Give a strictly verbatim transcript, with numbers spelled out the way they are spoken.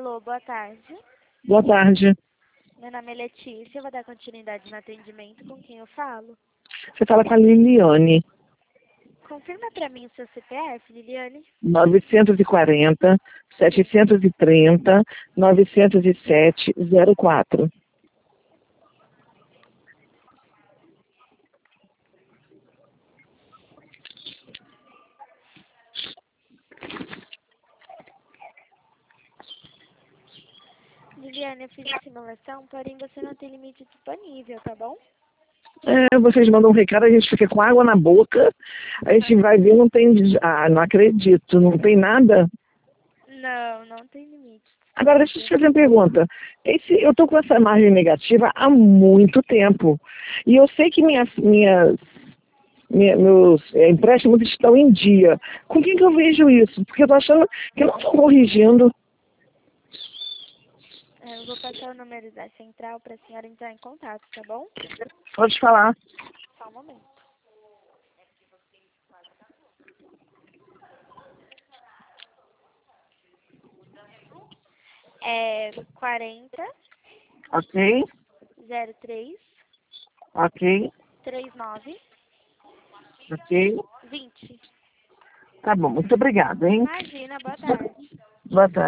Alô, boa tarde. Boa tarde. Meu nome é Letícia, eu vou dar continuidade no atendimento. Com quem eu falo? Você fala com a Liliane. Confirma para mim o seu C P F, Liliane. novecentos e quarenta, setecentos e trinta, novecentos e sete, zero quatro. Liliane, eu fiz a simulação, porém você não tem limite disponível, tá bom? É, vocês mandam um recado, a gente fica com água na boca, a gente vai ver, não tem... Ah, não acredito, não tem nada? Não, não tem limite. Agora, deixa eu te fazer uma pergunta. Esse, eu estou com essa margem negativa há muito tempo. E eu sei que minha, minha, minha, meus é, empréstimos estão em dia. Com quem que eu vejo isso? Porque eu estou achando que não estão corrigindo. É, eu vou passar o número da central para a senhora entrar em contato, tá bom? Pode falar. Só um momento. É quarenta, Ok, zero três, ok, trinta e nove, ok. vinte. Tá bom, muito obrigado, hein? Imagina, boa tarde. Boa tarde.